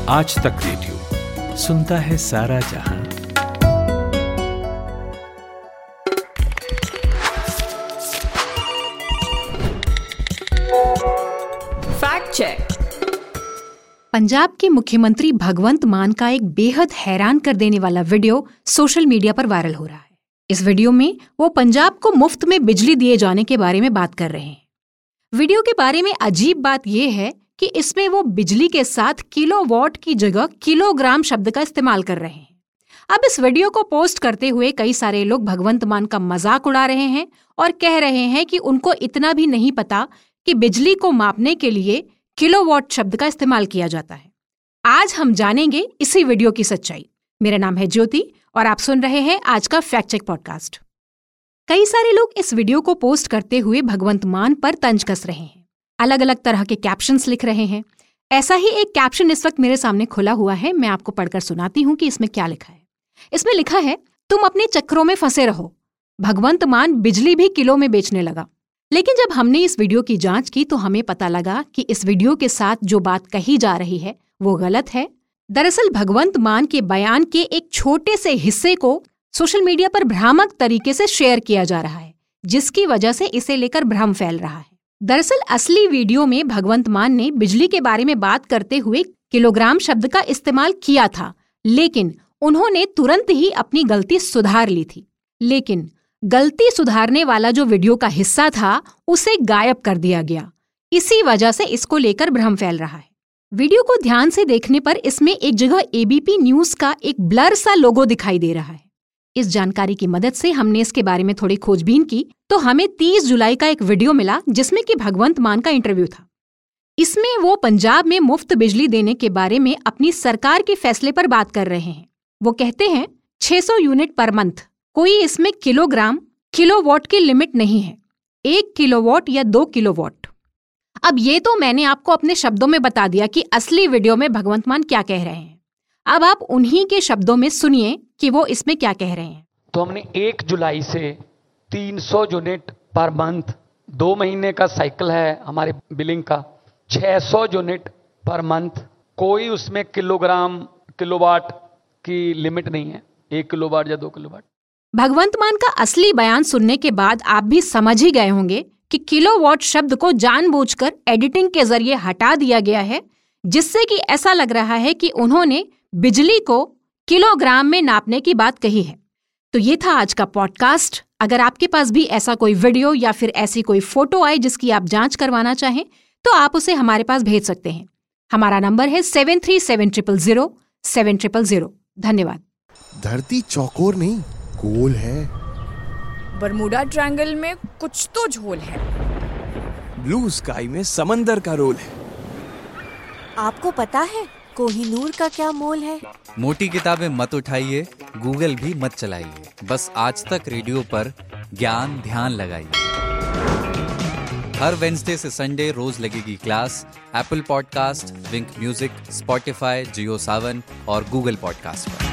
आज तक रेडियो सुनता है सारा जहां। Fact check. पंजाब के मुख्यमंत्री भगवंत मान का एक बेहद हैरान कर देने वाला वीडियो सोशल मीडिया पर वायरल हो रहा है। इस वीडियो में वो पंजाब को मुफ्त में बिजली दिए जाने के बारे में बात कर रहे हैं। वीडियो के बारे में अजीब बात यह है कि इसमें वो बिजली के साथ किलोवाट की जगह किलोग्राम शब्द का इस्तेमाल कर रहे हैं। अब इस वीडियो को पोस्ट करते हुए कई सारे लोग भगवंत मान का मजाक उड़ा रहे हैं और कह रहे हैं कि उनको इतना भी नहीं पता कि बिजली को मापने के लिए किलोवाट शब्द का इस्तेमाल किया जाता है। आज हम जानेंगे इसी वीडियो की सच्चाई। मेरा नाम है ज्योति और आप सुन रहे हैं आज का फैक्ट चेक पॉडकास्ट। कई सारे लोग इस वीडियो को पोस्ट करते हुए भगवंत मान पर तंज कस रहे हैं, अलग अलग तरह के कैप्शंस लिख रहे हैं। ऐसा ही एक कैप्शन इस वक्त मेरे सामने खुला हुआ है, मैं आपको पढ़कर सुनाती हूँ कि इसमें क्या लिखा है। इसमें लिखा है, तुम अपने चक्रों में फंसे रहो, भगवंत मान बिजली भी किलो में बेचने लगा। लेकिन जब हमने इस वीडियो की जांच की तो हमें पता लगा कि इस वीडियो के साथ जो बात कही जा रही है वो गलत है। दरअसल भगवंत मान के बयान के एक छोटे से हिस्से को सोशल मीडिया पर भ्रामक तरीके से शेयर किया जा रहा है, जिसकी वजह से इसे लेकर भ्रम फैल रहा है। दरअसल असली वीडियो में भगवंत मान ने बिजली के बारे में बात करते हुए किलोग्राम शब्द का इस्तेमाल किया था, लेकिन उन्होंने तुरंत ही अपनी गलती सुधार ली थी। लेकिन गलती सुधारने वाला जो वीडियो का हिस्सा था उसे गायब कर दिया गया। इसी वजह से इसको लेकर भ्रम फैल रहा है। वीडियो को ध्यान से देखने पर इसमें एक जगह एबीपी न्यूज का एक ब्लर सा लोगो दिखाई दे रहा है। इस जानकारी की मदद से हमने इसके बारे में थोड़ी खोजबीन की तो हमें 30 जुलाई का एक वीडियो मिला जिसमें कि भगवंत मान का इंटरव्यू था। इसमें वो पंजाब में मुफ्त बिजली देने के बारे में अपनी सरकार के फैसले पर बात कर रहे हैं। वो कहते हैं 600 यूनिट पर मंथ, कोई इसमें किलोग्राम किलोवाट की लिमिट नहीं है, 1 किलोवाट या 2 किलोवाट। अब ये तो मैंने आपको अपने शब्दों में बता दिया कि असली वीडियो में भगवंत मान क्या कह रहे हैं। अब आप उन्हीं के शब्दों में सुनिए कि वो इसमें क्या कह रहे हैं। तो हमने 1 जुलाई से 300 यूनिट पर मंथ, 2 महीने का साइकिल है हमारे बिलिंग का, 600 यूनिट पर मंथ, कोई उसमें किलोग्राम किलोवाट की लिमिट नहीं है, 1 किलोवाट या 2 किलोवाट। भगवंत मान का असली बयान सुनने के बाद आप भी समझ ही गए होंगे कि किलोवाट शब्द को जानबूझकर एडिटिंग के जरिए हटा दिया गया है, जिससे कि ऐसा लग रहा है कि उन्होंने बिजली को किलोग्राम में नापने की बात कही है। तो ये था आज का पॉडकास्ट। अगर आपके पास भी ऐसा कोई वीडियो या फिर ऐसी कोई फोटो आए जिसकी आप जांच करवाना चाहें तो आप उसे हमारे पास भेज सकते हैं। हमारा नंबर है 73700700। धन्यवाद। धरती चौकोर नहीं गोल है। बरमूडा ट्रायंगल में कुछ तो झोल है। ब्लू स्काई में समंदर का रोल है। आपको पता है कोहिनूर का क्या मोल है? मोटी किताबें मत उठाइए, गूगल भी मत चलाइए, बस आज तक रेडियो पर ज्ञान ध्यान लगाइए। हर वेडनेसडे से संडे रोज लगेगी class Apple podcast, Wink music, Spotify, Jio Saavn और गूगल पॉडकास्ट पर।